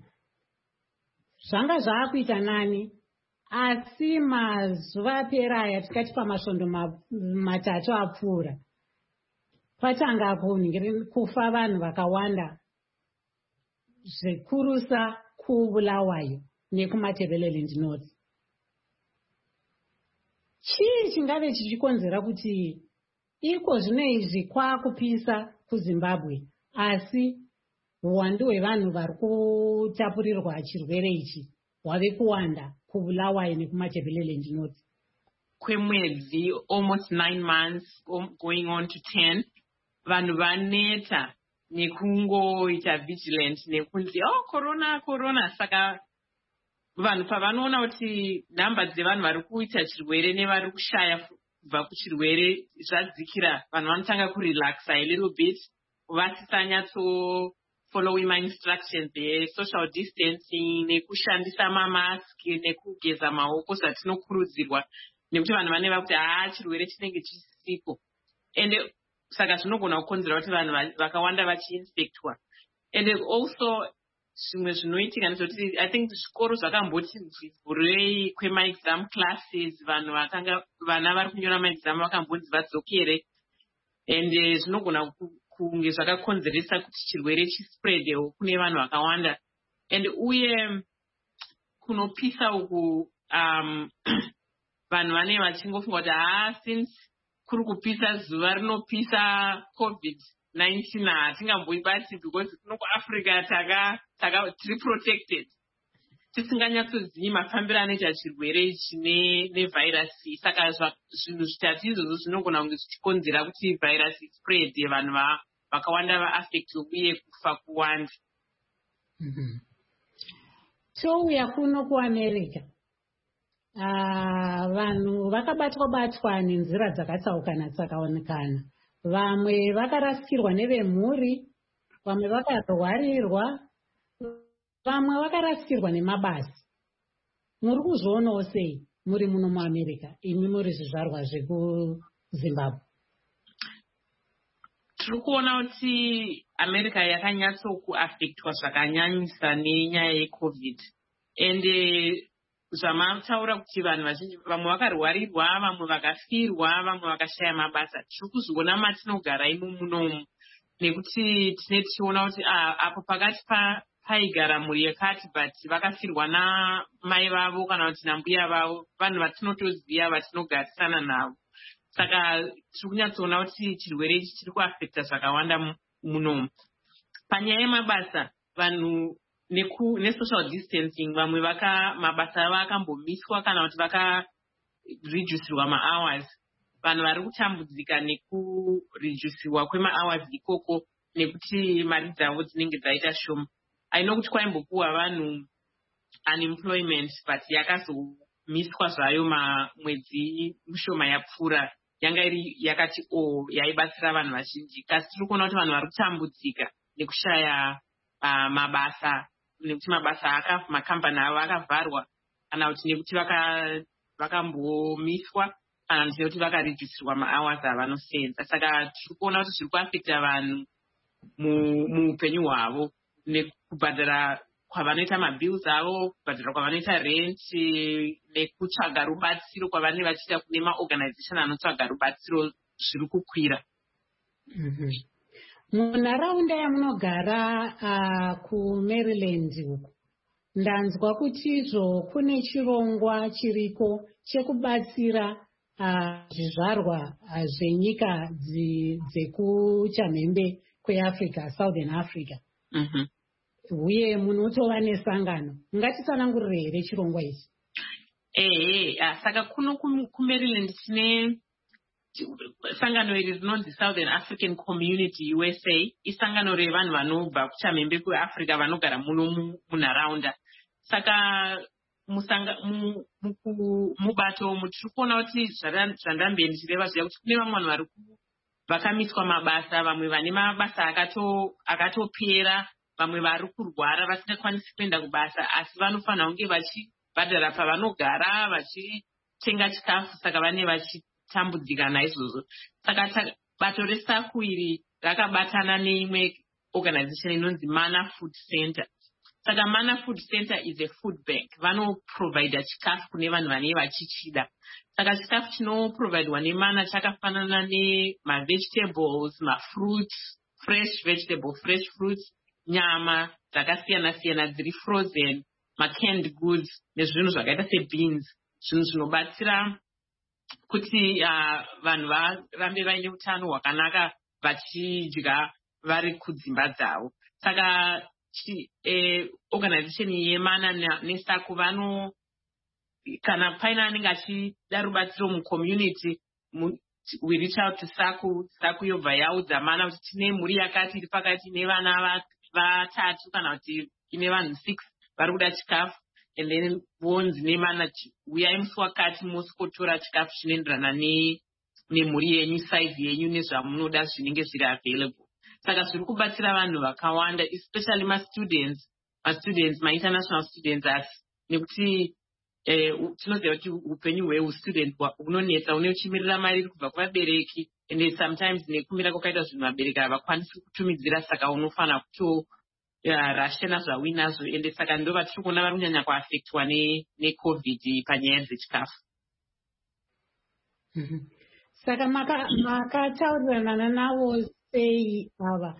zvanga zvaakuita nani asi mazuva apera tikati pamasvondo ma- matatu apfuura patanga kunhingiri- kufa vanhu vakawanda zvikurusa kuBulawayo nekuMatabeleland North. Chii chingave chichikonzera kuti iko zvino izvi kwakupisa kuZimbabwe asi uwandu hwevanhu vari kutapurirwa chirwere ichi hwave kuwanda kuBulawayo nekuMatabeleland North? Kwemwedzi almost nine months om- going on to ten, vanhu vaneta nekungoita vigilant nekunzi oh corona corona. Saka vanhu pavanoona kuti nhamba dzevanhu vari kuita chirwere nevari kushaya fu- kubva kuchirwere zvadzikira, vanhu vanotanga kurelaxa a little bit, vasisanyatso following my instructions esocial distancing nekushandisa mamaski nekugeza maoko zvatinokurudzirwa nekuti vanhu vaneva kuti haa chirwere chinenge chisisipo. Ende saka zvinogona kukonzera kuti vanhu va- vakawanda vachiinfectwa. And also zvimwe zvinoitika ndezvekuti I think zvikoro zvakamboti zvivhurei kwemaexam classes, vanhu vakanga vana vari kunyora maexam vakambonzi vadzokere. And eh, zvinogona ku- kunge zvakakonzeresa kuti chirwere chispreadewo kune vanhu vakawanda. And uye kunopisa uku um, vanhu vane vachingofunga kuti haa since kuri kupisa zuva rinopisa COVID nineteen hatingamboibati because kuno kuAfrica taka taka tiri protected, tisinganyatsozivi mafambiro anoita chirwere ichi ne- nevhairasi. Saka zva- zvinhu zvitatu izvozvo zvinogona kunge zvichikonzera kuti vhairasi spread vanhu va- vakawanda vaaffectwe uye kufa kuwanda. Mhm. touya kuno kuamerica uh, vanhu vakabatwa batwa nenzira dzakatsaukana tsakaonekana. Vamwe vakarasikirwa nevemhuri, vamwe vakarwarirwa, vamwe vakarasikirwa nemabasa. Muri kuzvionawo sei muri muno muamerica, imi muri zvizvarwa zvekuzimbabwe? Tiri kuona kuti America yakanyatsokuaffectwa zvakanyanyisa nenyaya yeCovid. Ende zvamataura kuti vanhu vazhinji vamwe vakarwarirwa, vamwe vakafirwa, vamwe vakashaya mabasa. Tiri kuzviona matinogara imo munomu, nekuti tine tichiona kuti apo pakati paigara mhuri yakati but vakafirwa namai vavo kana kuti nambuya vavo, vanhu vatinotoziva vatinogarisana navo. Saka tiri kunyatsoona kuti chirwere ichi chiri kuaffecta zvakawanda munomu. Panyaya yemabasa, vanhu nesocial distancing, vamwe vaka mabasa avo akambomiswa kana kuti vakareducirwa mahours. Vanhu vari kutambudzika nekureduciwa kwemahours ikoko nekuti mari dzavo dzinenge dzaita shoma. Aino kuti kwaimbopuwa vanhu unemployment but yakazomiswa zvayo mwedzi mushoma yapfuura. Yanga iri yakati o yaibatsira vanhu vazhinji. Kasi tiri kuona kuti vanhu vari kutambudzika nekushaya uh, mabasa, nekuti mabasa aka makambani avo akavharwa, kana kuti nekuti vakambomiswa vaka kana kuti nekuti vakareducirwa mahours avanosenza. Saka tiri kuona kuti zviri kuaffecta vanhu muupenyu hwavo, nekubhadhara kwavanoita mabills avo, kubhadhara kwavanoita rent, nekutsvaga rubatsiro kwavanenge vachiita kune maorganization anotsvaga rubatsiro zviri kukwira. Mm-hmm. Munharaunda yamunogara uh, kuMaryland uku, ndanzwa kutizvo kune chirongwa chiriko chekubatsira uh, zvizvarwa uh, zvenyika dzekuchamhembe kweAfrica, Southern Africa. Mm-hmm. Uye munotova nesangano, ngatitsanangurire here chirongwa ichi? Ehe, saka kuno kuMaryland tine sangano iri rinonzi Southern African Community U S A, isangano revanhu vanobva kuchamhembe kweAfrica vanogara muno munharaunda. Saka mubato umu tiri kuona kuti zvandambe ndichireva zviya kuti kune vamwe vanhu vari vakamiswa mabasa, vamwe vane mabasa akatopera, vamwe vari kurwara vasingakwanisi kuenda kubasa, asi vanofanira kunge vachibhadhara pavanogara, vachitenga chikafu, saka vane vachitambudzika naizvozvo. Saka bato resaku iri rakabatana neimwe organization inonzi Mana Food Center. Saka Mana Food Center is a food bank. Vanoprovide chikafu kune vanhu vanenge vachichida. Saka chikafu chinoprovidwa neMana chakafanana nemavegetables, mafruits, fresh vegetable, fresh fruits, nyama dzakasiyana siyana dziri frozen, macanned goods nezvinhu zvakaita sebeans, zvinhu zvinobatsira kuti uh, vanhu varambe vaine utano hwakanaka vachidya vari kudzimba dzavo. Saka chi, eh, organization yeMana neSaku vano kana paina anenge achida rubatsiro mucommunity, we reach out to Saku. Saku yobva yaudza Mana kuti tine mhuri yakati iri pakati nevana vatatu kana kuti ine vanhu six vari kuda chikafu, and then vonzi neMana uyai musi wakati mosikotora chikafu chinoenderana nemhuri yenyu, size yenyu nezvamunoda zvinenge zviri available. Saka zviri kubatsira vanhu vakawanda, especially mastudents, mastudents, ma-international students, asi nekuti eh, tinoziva kuti upenyu hweustudent hunonetsa, une uchimirira mari iri kubva kuvabereki, and sometimes nekumira kwakaita zvinhu vabereki havakwanisi kutumidzira, saka unofanira kuto rashena zvawinazvo, ende saka ndo vatiri kuona vari kunyanya kuaffectwa neCovid panyaya dzechikafu. Mm-hmm. Saka makataurirana navo sei ava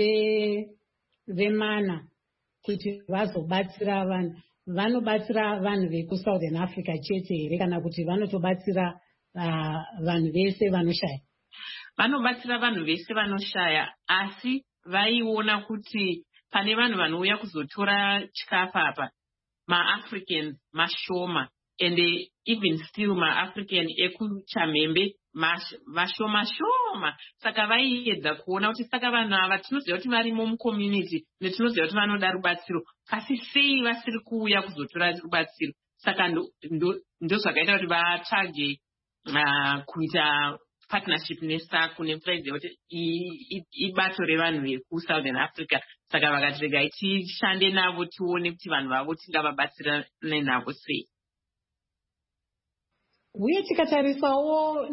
veMana kuti vazobatsira vanhu? Vanobatsira vanhu vekusouthern Africa chete here kana kuti vanotobatsira uh, vanhu vese vanoshaya? Vanobatsira vanhu vese vanoshaya, asi vaiona kuti pane vanhu vanouya kuzotora chikafu apa, maAfricans mashoma, and uh, even still ma-African ekuchamhembe vashoma shoma. Saka vaiedza kuona kuti saka vanhu ava tinoziva kuti varimo mucommunity netinoziva kuti vanoda rubatsiro, asi sei vasiri kuuya kuzotora rubatsiro. Saka ndozvakaita kuti vatsvage kuita partnership neSACU nemufuraidzei kuti ibato revanhu vekusouthern Africa. Saka vakati regai tishande navo tione kuti vanhu vavo tingavabatsirane navo sei. Uye tikatarisawo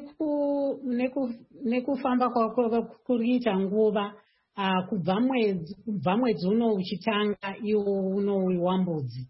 nekufamba kurikuita nguva kubva mwedzi uno uchitanga iwo uno wambudzi,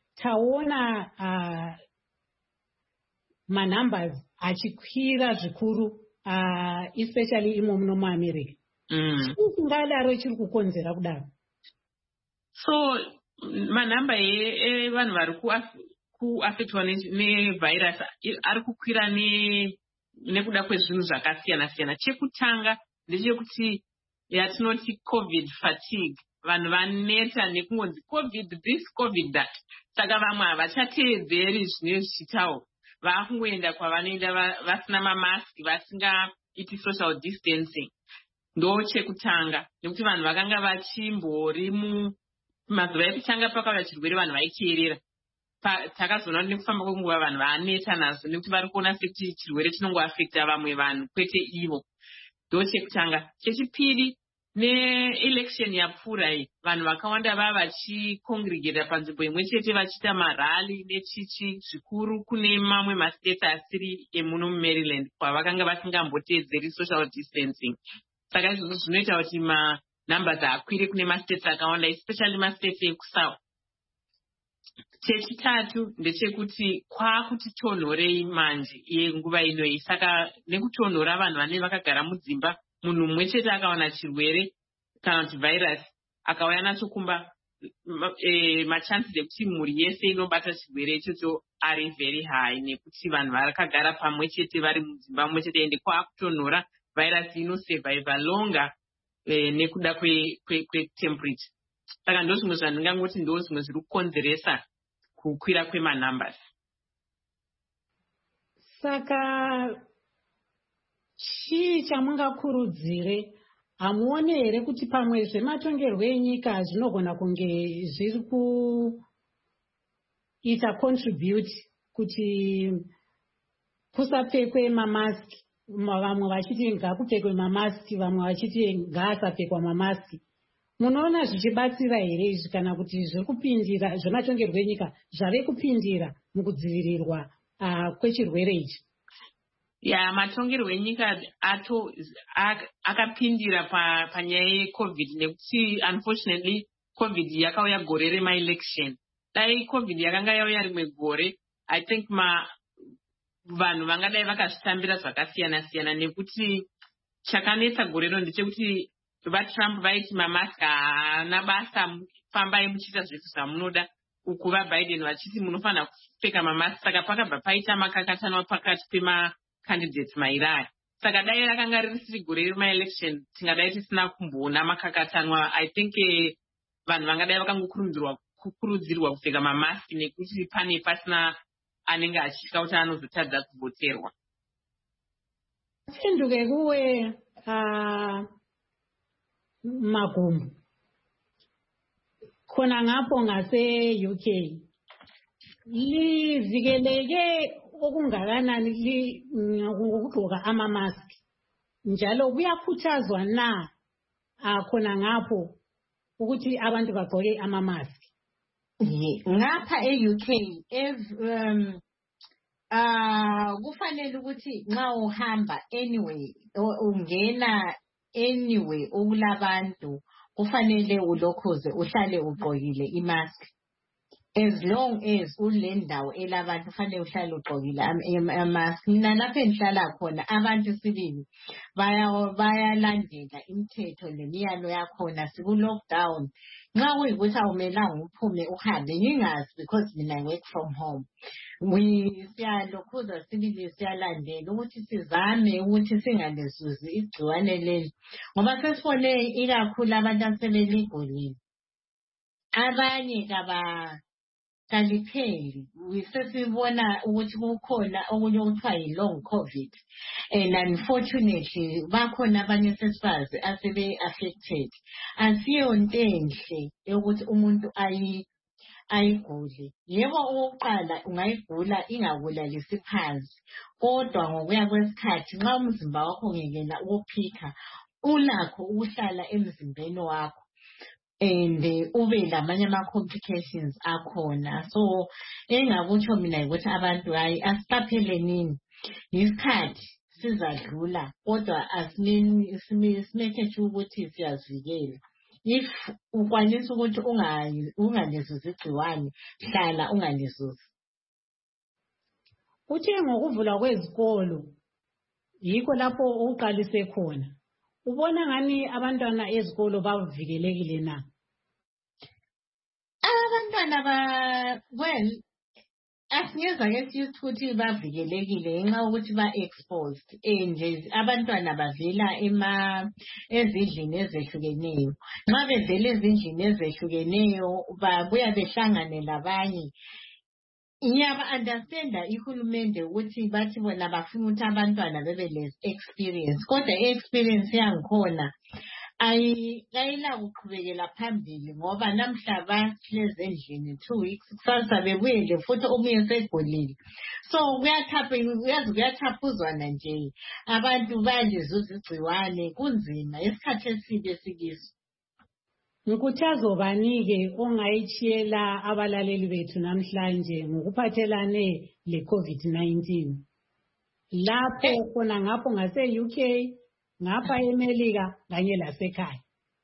taona manumbers achikwira zvikuru, especially imo muno muAmerica. Singadaro chiri kukonzera kudaro. So manhamba evanhu vari kuafectwa nevirus ari kukwira nekuda kwezvinhu zvakasiyana siyana. Chekutanga ndechekuti yatinoti covid fatigue. Vanhu vaneta nekungonzi covid this covid that. Saka vamwe havachateedzeri zvinenge zvichitaurwa, vakungoenda kwavanoenda vasina mamaski, vasingaiti social distancing. Ndo chekutanga nekuti vanhu vakanga vachimbori mumazuva ekutanga pakauya chirwere vanhu vaiteerera. Takazoona nekufamba kwenguva vanhu vaneta nazvo nekuti vari kuona sekuti chirwere chinongoafecta vamwe vanhu kwete ivo. Ndo chekutanga. Chechipiri, neelection yapfuura iyi vanhu vakawanda vava vachicongregata panzvimbo imwe chete vachiita marali nechichi zvikuru kune mamwe mastate asiri emuno muMaryland kwavakanga vasingamboteedzeri social distancing. Saka izvozvo zvinoita kuti manumbers akwire kune mastate akawanda, especially mastate ekusouth. Chechitatu ndechekuti kwakuti tonhorei manje yenguva inoyi. Saka nekutonhora vanhu vanenge vakagara mudzimba, munhu mumwe chete akawana chirwere kana kuti virus akauya nacho kumba, machances ekuti mhuri yese inobata chirwere ichocho ari very high, nekuti vanhu vakagara pamwe chete vari mudzimba mumwe chete, ende kwakutonhora virus inosurvive longer nekuda kwetemperature. Saka ndo zvimwe zvandingangoti ndo zvimwe zviri kukonzeresa kukwira kwemanumbers. Saka chii chamungakurudzire? Hamuone here kuti pamwe zvematongerwo enyika zvinogona kunge zviri kuita contribute kuti kusapfekwe mamaski, vamwe vachiti ngakupfekwe mamaski, vamwe vachiti ngaasapfekwa mamaski? Munoona zvichibatsira here izvi kana kuti zviri kupindira, zvematongerwo enyika zvave kupindira mukudzivirirwa kwechirwere ichi? Ya, matongerwo enyika ato akapindira panyaya yecovid nekuti unfortunately covid yakauya gore remaelection. Dai covid yakanga yauya rimwe gore, I think ma vanhu vangadai vakazvitambira zvakasiyana siyana, nekuti chakanetsa gore rino ndechekuti vaTrump vaiti mamaski haana basa, fambai muchiita zvese zvamunoda, uku vaBiden vachiti munofanira kupfeka mamaski. Saka pakabva paita makakatanwa pakati pema candidates mairari. Saka dai rakanga risiri gore remaelection tingadai tisina kumboona makakatanwa. I think vanhu vangadai vakangokurudzirwa kukurudzirwa kupfeka mamaski nekuti pane pasina anenge achitya kuti anozotadza kuvhoterwa. Pinduke kuwe Magumbu khona ngapho ngase U K livikeleke okungakanani ngokugqoka amamaski, njalo kuyakhuthazwa na khona ngapho ukuthi abantu bagqoke amamaski? Ngapha e-U K um ah kufanele ukuthi nxa uhamba anyway ungena anyway okulabantu kufanele ulokhuze uhlale ugqokile imask. As long as ulendawo elabantu kufanele uhlale ugqokile amask. Mina lapho engihlala khona abantu sibili bayalandela imithetho nemiyalo yakhona, siku lockdown. Nxa kuyikuthi awumelanga uphume uhambe ngingazi, because mina I work from home. We siyalokhuza sibili siyalandela ukuthi sizame ukuthi singanezuzi igciwane leli, ngoba sesifone ikakhulu abantu asebeligolile abanye kaba kalipheli sesibona ukuthi kukhona okunye okuthiwa yi-long covid and unfortunately bakhona abanye sesifazi asebe-affected. Asiyo nto enhle yokuthi umuntu ayi ayigule. Yebo okokuqala ungayigula ingakulalisi phansi, kodwa ngokuya kwesikhathi nxa umzimba wakho ngekela ukuphika ulakho ukuhlala emzimbeni wakho and ube lamanye ama-complications akhona. So engakutsho mina ukuthi abantu hayi asiqaphelenini, yisikhathi sizadlula kodwa asimeni simeke sure ukuthi siyazivikela. If ukwanisa ukuthi unganizuzi igciwane, hlala unganizuzi. Uthe ngokuvula kwezikolo yikho lapho uqalise khona. Ubona ngani abantwana ezikolo bavikelekile na? Abantwana ba well asingeza ke sithi ukuthi bavikelekile ngenxa ukuthi ba-exposed nje abantwana bavela ema ezindlini ezehlukeneyo. Nxa bevela ezindlini ezehlukeneyo babuya behlangane labanye. Ngiyaba-understanda ihulumende ukuthi bathi bona bafuna ukuthi abantwana bebe le-experience, kodwa i-experience yangikhona ayila kuqhubekela phambili ngoba namhla bahlezi endlini two weeks kusasa bebuyele futhi omunye segolile. So kuyathapha uyazi kuyathaphuzwana nje, abantu balizuza igciwane, kunzima isikhathi esibe sikiso. Nkuthazo bani-ke ongayitshiyela abalaleli bethu namhlanje ngokuphathelane le-COVID nineteen? Lapho khona ngapho ngase-U K, ngapha eMelika kanye lasekhaya.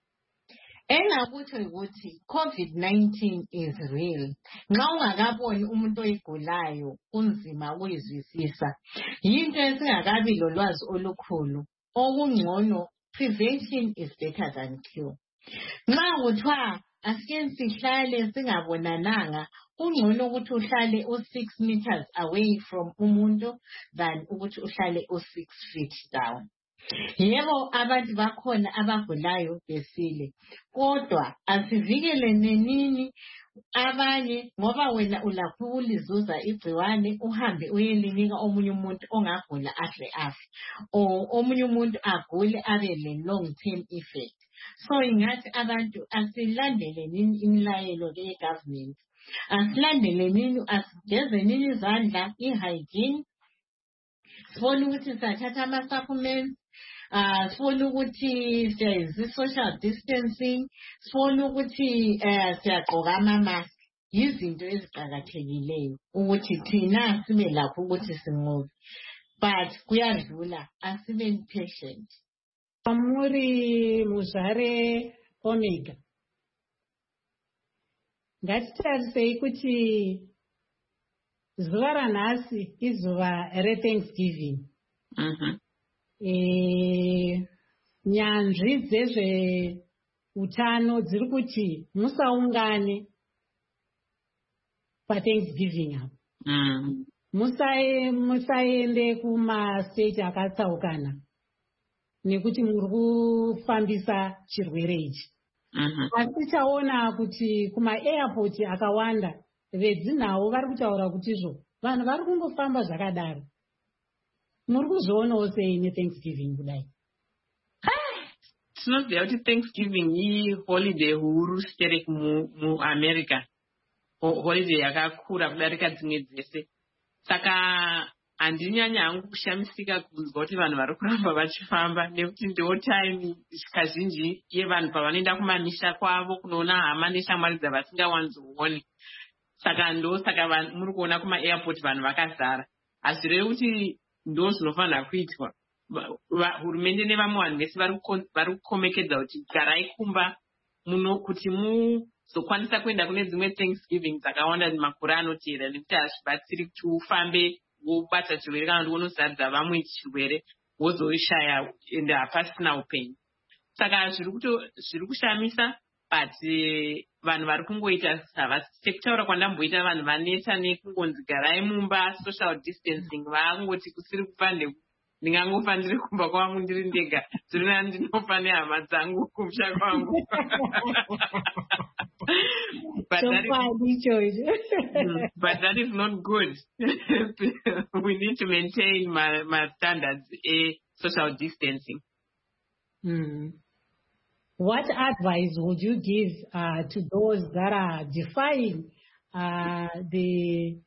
Engakutsho ukuthi COVID nineteen is real. Nxa ungakaboni umuntu oyigulayo kunzima ukuyizwisisa. Yinto esingakabi lolwazi olukhulu. Okungcono, prevention is better than cure. Nxa kuthiwa asike sihlale singabonananga, kungcono ukuthi uhlale u-six meters away from umuntu than ukuthi uhlale u-six feet down. Yebo abantu bakhona abagulayo besile, kodwa asivikelene nini abanye ngoba wena ulakho ukulizuza igciwane uhambe uyelinika omunye umuntu ongagula ahle afe, o omunye umuntu agule abe le-long term effect. So ingathi abantu asilandele nini imilayelo ye-government, asilandele nini, asigeze nini izandla, i-hygiene, sifone ukuthi siyathatha ama-supplements, Uh, sifuna ukuthi siyenza i-social distancing, sifuna ukuthi uh, siyagqoka ama-mask. Yizinto eziqakathekileyo ukuthi thina sibe lakho ukuthi sinqobe, but kuyadlula, asibeni patient. Muri Muzare Omega, ngatitarisei kuti zuva ranhasi izuva re-Thanksgiving. Mhm. E, nyanzvi dzezveutano dziri kuti musaungane paThanksgiving apo. Mm. Musae musaende kumastate akatsaukana nekuti muri kufambisa chirwere ichi. Mhm. Asi taona kuti kuma-airport akawanda vedzinhavo vari kutaura kutizvo vanhu vari kungofamba zvakadaro. Muri kuzvionawo sei neThanksgiving kudai? Tinoziva kuti Thanksgiving iholiday huru stereki muAmerica, holiday yakakura kudarika dzimwe dzese. Saka handinyanya hangu kushamisika kunzwa kuti vanhu vari kuramba vachifamba, nekuti ndiwo time kazhinji yevanhu pavanoenda kumamisha kwavo kunoona hama neshamwari dzavasingawanzooni. Saka ndo saka muri kuona kuma-airport vanhu vakazara. Hazvirevi kuti ndo zvinofanira kuitwa. Hurumende nevamwe vanhu vese vari kukomekedza kuti garai kumba muno kuti muzokwanisa kuenda kune dzimwe Thanksgiving dzakawanda makore anoteera, nekuti hazvibatsiri kuti ufambe wobata chirwere kana kuti unozadza vamwe chirwere wozoishaya ende hapasina upenyu. Saka zviri kushamisa, but vanhu vari kungoita sekutaura kwandamboita vanhu vaneta nekungonzi garai mumba, social distancing, vakungoti kusiri kupa ndingangofa ndiri kumba kwangu ndiri ndega, dziri nani ndinofa nehama dzangu kumusha kwangu. but, So that is, far, but that is not good. We need to maintain my, my standards, a social distancing. Mm. What advice would you give uh, to those that are defying uh, the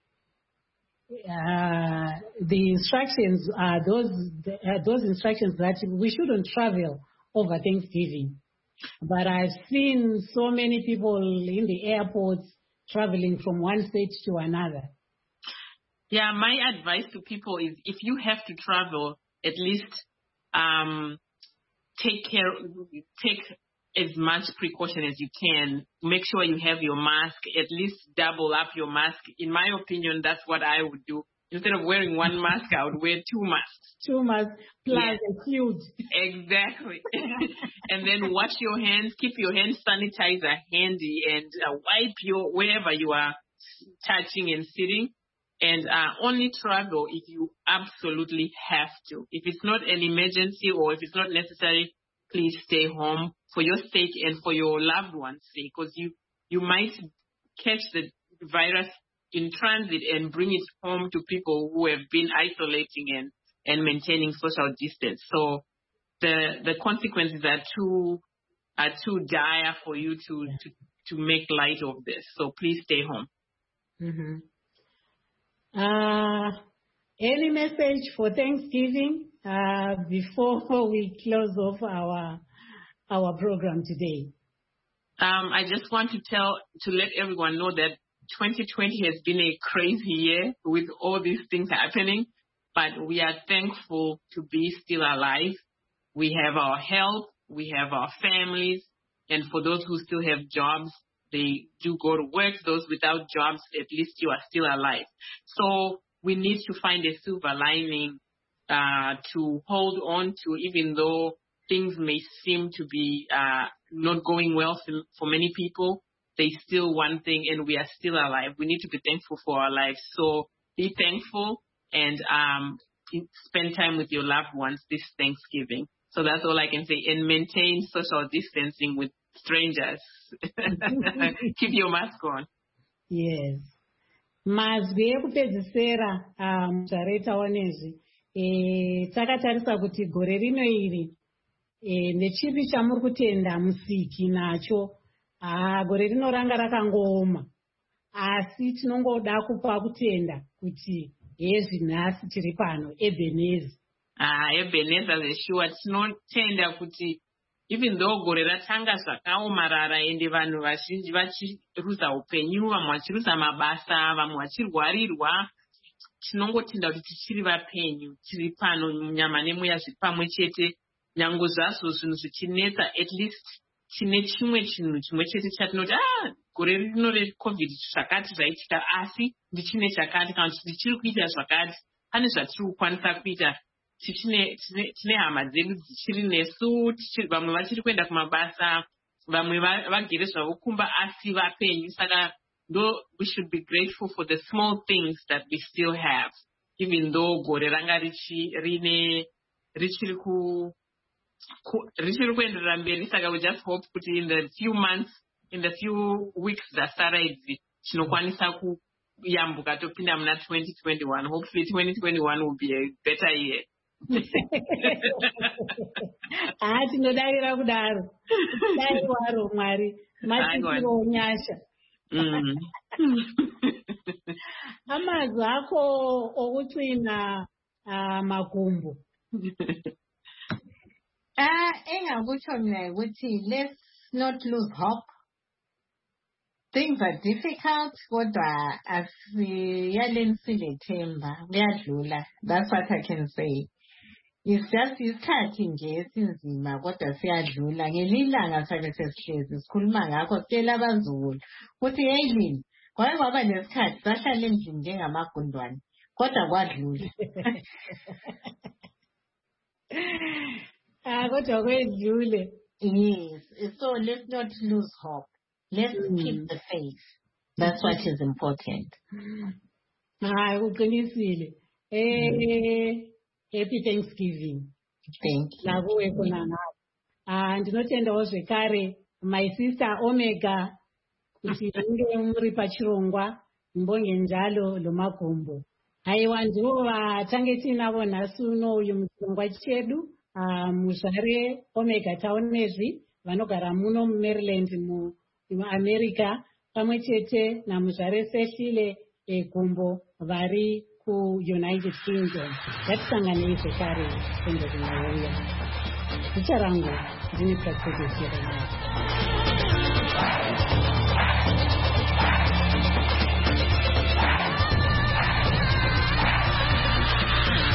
uh, the instructions? Uh, those the, uh, those instructions that we shouldn't travel over Thanksgiving. But I've seen so many people in the airports traveling from one state to another. Yeah, my advice to people is if you have to travel, at least um, take care, take as much precaution as you can. Make sure you have your mask, at least double up your mask. In my opinion, that's what I would do. Instead of wearing one mask, I would wear two masks. Two masks plus Yeah. a huge. Exactly. And then wash your hands, keep your hand sanitizer handy, and uh, wipe your wherever you are touching and sitting. And uh, only travel if you absolutely have to. If it's not an emergency or if it's not necessary, please stay home for your sake and for your loved ones' sake, because you, you might catch the virus in transit and bring it home to people who have been isolating and, and maintaining social distance. So the the consequences are too are too dire for you to, to, to make light of this. So please stay home. Mm-hmm. Uh, any message for Thanksgiving uh, before we close off our our program today? Um, I just want to tell to let everyone know that twenty twenty has been a crazy year with all these things happening, but we are thankful to be still alive. We have our health, we have our families, and for those who still have jobs, they do go to work. Those without jobs, at least you are still alive. So we need to find a silver lining uh, to hold on to, even though things may seem to be uh, not going well for, for many people. There's still one thing, and we are still alive. We need to be thankful for our lives. So be thankful and um, spend time with your loved ones this Thanksgiving. So that's all I can say. And maintain social distancing with strangers. Keep your mask on. Yes. Mazwi ekupedzisira muzvareta wanezvi takatarisa kuti gore rino iri nechipi chamuri kutenda musiki nacho gore rino ranga rakangooma, asi tinongoda kupa kutenda kuti hezvi nhasi tiri pano Ebeneza. Ah, Ebeneza zveshuwa tinotenda kuti even though gore ratanga zvakaomarara ende vanhu vazhinji vachiruza upenyu, vamwe vachiruza mabasa, vamwe vachirwarirwa, tinongotenda kuti tichiri vapenyu, tiri pano munyama nemweya zviri pamwe chete. Nyange zvazvo zvinhu zvichinetsa, at least tine chimwe chinhu chimwe chete chatinoti ah gore rino recovid zvakati zvaitika, asi ndichine chakati kana kuti ndichiri kuita zvakati, pane zvatiri kukwanisa kuita. Tine, tine, tine hama dzedu dzichiri nesu, vamwe vachiri kuenda kumabasa, vamwe vagere zvavo kumba asi vapenyu. Saka ndo we should be grateful for the small things that we still have, even though gore ranga richi rine richiri ku richiri kuenderera mberi. Saka we just hope kuti in the few months, in the few weeks dzasara idzi tinokwanisa kuyambuka topinda muna twenty twenty-one. Hopefully twenty twenty-one will be a better year. Ah, tinodarira kudaro. Dai waro Mwari machitiro nyasha. Amazwi akho okucina makumbo. Ah, engakutsho mina ukuthi let's not lose hope. Things are difficult, kodwa asiyalensile themba, kuyadlula. That's what I can say. It's just isikhathi nje esinzima, kodwa siyadlula. Ngelilanga sabe sesihlezi sikhuluma ngakho, sitshela abazukulu ukuthi hey lini kwake kwaba nesikhathi sahlala endlini njengamagundwane, kodwa kwadlula. Ah, kodwa kwedlule. Yes, so let's not lose hope. Let's mm. keep the faith. That's what is important. Ah, uqinisile. Eh, happy Thanksgiving. Thank you. Labuwe kona ngapha. Ah, ndinotendawo zvekare my sister Omega kuti munge muri pachirongwa. Mbonge njalo Lumagumbo. Haiwa ndivo vatange tinavo nhasi uno uyu muchirongwa chedu muzvare Omega Town nezvi vanogara muno muMaryland muAmerica pamwe chete namuzvare Sehlile Gumbo vari kuUnited Kingdom. Ngatisanganei zvekare kuende kunouya. Zita rangu ndini Praxedis Jeremiah.